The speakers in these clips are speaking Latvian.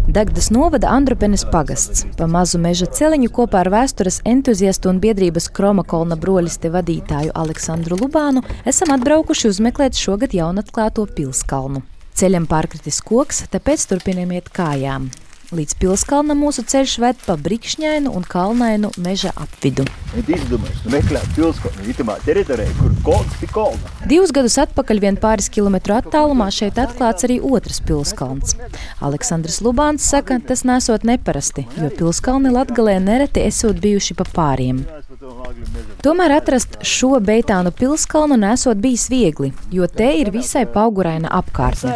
Dagdas novada Andrupenes pagasts. Pa mazu meža celiņu kopā ar vēstures entuziastu un biedrības Kromakolna broļiste vadītāju Aleksandru Lubānu esam atbraukuši uzmeklēt šogad jaunatklāto Pilskalnu. Ceļam pārkritis koks, tāpēc turpinām iet kājām. Līdz Pilskalnam mūsu ceļš ved pa brikšņainu un kalnainu meža apvidu. Meklēt Pilskalnu itamā teritorijā, kur kolns pie kolna. 2 gadus atpakaļ vien pāris kilometru attālumā šeit atklāts arī otrs Pilskalns. Aleksandrs Lubāns saka, tas nesot neparasti, jo Pilskalni Latgalē nereti esot bijuši pa pāriem. Tomēr atrast šo Beitānu Pilskalnu nesot bijis viegli, jo te ir visai pauguraina apkārtne.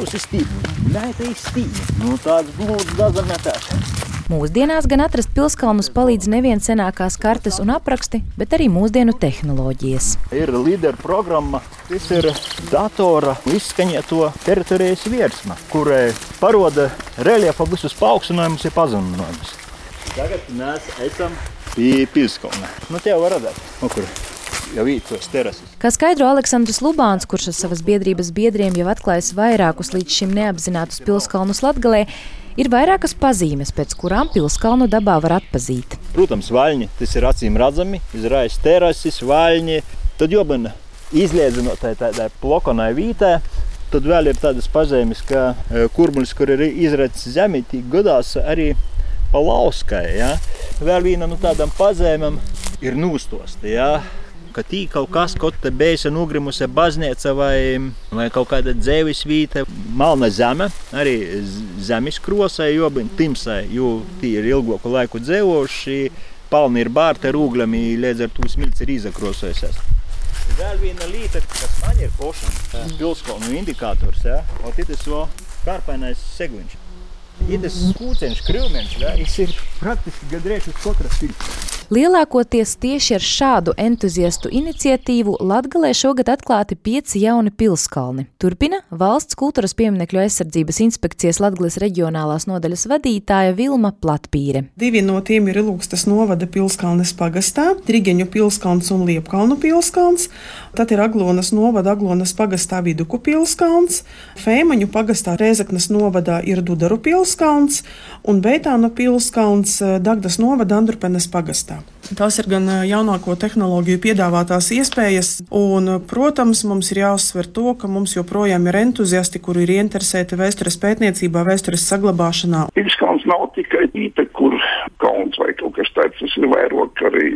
Mūsdienās gan atrast Pilskalnus palīdz nevien senākās kartes un apraksti, bet arī mūsdienu tehnoloģijas. Ir līderu programma, tas ir datora izskaņieto teritorijas virsma, kurai paroda reliefa visus paaugstinājumus un pazeminājumus. Tagad mēs esam pie Pilskalna. Te jau var redzēt, kur jau ītos terases. Kā skaidro Aleksandrs Lubāns, kurš ar savas biedrības biedriem jau atklājis vairākus līdz šim neapzinātus Pilskalnus Latgalē, ir vairākas pazīmes, pēc kurām Pilskalnu dabā var atpazīt. Protams, vaļņi, tas ir acīm redzami, izrājas terases, vaļņi. Tad jobina izliedzinot tādai plokonai vītē. Tad vēl ir tādas pazīmes, ka kurmulis, kur ir izredzis zemī, tīk godās arī pa lauskai. Ja? Vēl viena no tādām pazīmēm ir nūstosti. Ja? Ka tī kaut kas, kaut te beisa nogrimusi baznīca vai kaut kāda dzēvis vīte, malna zeme, arī zemes krosai, jobin timsai, jo tī ir ilgoku laiku dzēvoši, palni ir bārti ar ūgļami, līdz ar to smilts ir izakrosojusies. Vēl viena līta, kas man ir pošana, Pilskalnu indikators, ja? O titas vēl kārpainais segviņš. Itas kūceņš, krivmeņš, ja? Ir praktiski gadrieši uz katras pilsētas. Lielākoties tieši ar šādu entuziastu iniciatīvu Latgalē šogad atklāti 5 jauni Pilskalni. Turpina Valsts kultūras pieminekļu aizsardzības inspekcijas Latgales reģionālās nodaļas vadītāja Vilma Platpīre. 2 no tiem ir Ilūgstas novada Pilskalnes pagastā, Trigeņu Pilskalns un Liepkalnu Pilskalns. Tad ir Aglonas novada Aglonas pagastā Viduku Pilskalns, Fēmaņu pagastā Rēzeknes novadā ir Dudaru Pilskalns un Beitānu Pilskalns Dagdas novada Andrupenes pagastā. Tās ir gan jaunāko tehnoloģiju piedāvātās iespējas, un, protams, mums ir jāuzsver to, ka mums joprojām ir entuziasti, kuri ir ieinteresēti vēstures pētniecībā, vēstures saglabāšanā. Pilskalns nav tikai vīta, kur kalns vai kaut kas tāds, tas ir vairāk arī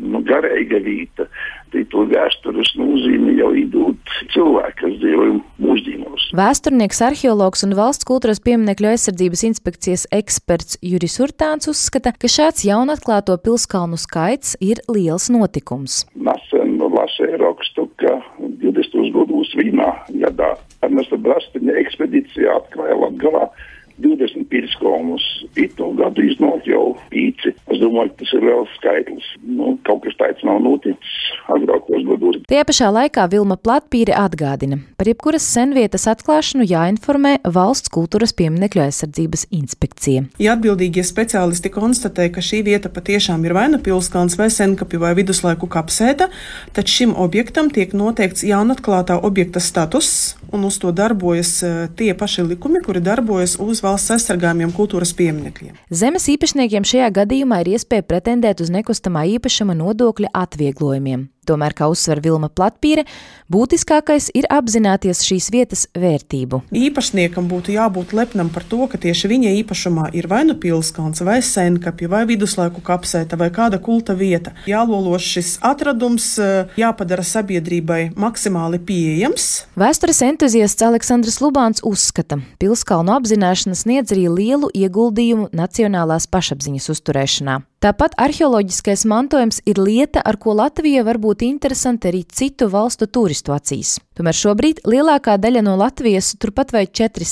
garīga vīta. To vēstures nozīme jau idūt cilvēki, kas dzīvo mūsdienos. Vēsturnieks, arheologs un Valsts kultūras pieminekļu aizsardzības inspekcijas eksperts Juris Urtāns uzskata, ka šāds jaunatklāto Pilskalnu skaits ir liels notikums. Nesen lasēju rakstu, ka 20. gados vienā gadā Ernesta Brastiņa ekspedīcijā atklāja Latgalā 20 Pilskalnus. Itu gadu iznāk jau 5. Es domāju, ka tas ir liels skaitlis. Kaut kas tāds nav noticis agrākos gados. Tajā pašā laikā Vilma Platpīre atgādina, par jebkuras senvietas atklāšanu jāinformē Valsts kultūras pieminekļu aizsardzības inspekcija. Ja atbildīgie speciālisti konstatē, ka šī vieta patiešām ir vai nu Pilskalns vai senkapju vai viduslaiku kapsēta, tad šim objektam tiek noteikts jaunatklātā objekta status, un uz to darbojas tie paši likumi, kuri darbojas uz valsts aizsargājumiem kultūras pieminekļiem. Zemes īpašniekiem šajā gadījumā ir iespēja pretendēt uz nekustamā īpašuma nodokļa atvieglojumiem. Tomēr, kā uzsver Vilma Platpīre, būtiskākais ir apzināties šīs vietas vērtību. Īpašniekam būtu jābūt lepnam par to, ka tieši viņa īpašumā ir vai nu Pilskalns, vai senkapja, vai viduslaiku kapsēta, vai kāda kulta vieta. Jālolo šis atradums, jāpadara sabiedrībai maksimāli pieejams. Vēstures entuziasts Aleksandrs Lubāns uzskata, Pilskalnu apzināšana sniedz arī lielu ieguldījumu nacionālās pašapziņas uzturēšanā. Tāpat arheoloģiskais mantojums ir lieta, ar ko Latvija var būt interesanti arī citu valstu turistu acīs. Tomēr šobrīd lielākā daļa no Latvijas, turpat vai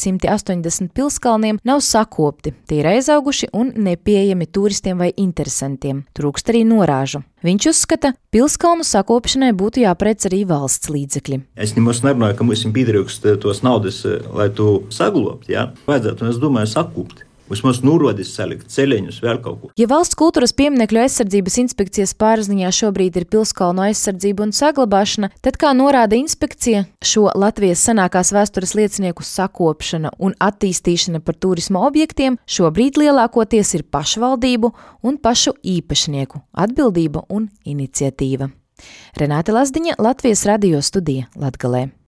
480 Pilskalniem, nav sakopti. Tie ir aizauguši un nepieejami turistiem vai interesantiem. Trūkst arī norāžu. Viņš uzskata, Pilskalnu sakopšanai būtu jāprec arī valsts līdzekļi. Es nemaz nerunāju, ka mums ir pietrūkst tos naudas, lai to saglobt. Ja? Vajadzētu, un es domāju, sakūpt. vismaz norādis salikt ceļeņus, vēl kaut ko. Ja Valsts kultūras pieminekļu aizsardzības inspekcijas pārziņā šobrīd ir pilskalnu aizsardzība un saglabāšana, tad, kā norāda inspekcija, šo Latvijas senākās vēstures liecinieku sakopšana un attīstīšana par turisma objektiem šobrīd lielākoties ir pašvaldību un pašu īpašnieku atbildība un iniciatīva. Renāte Lazdiņa, Latvijas radio studija Latgalē.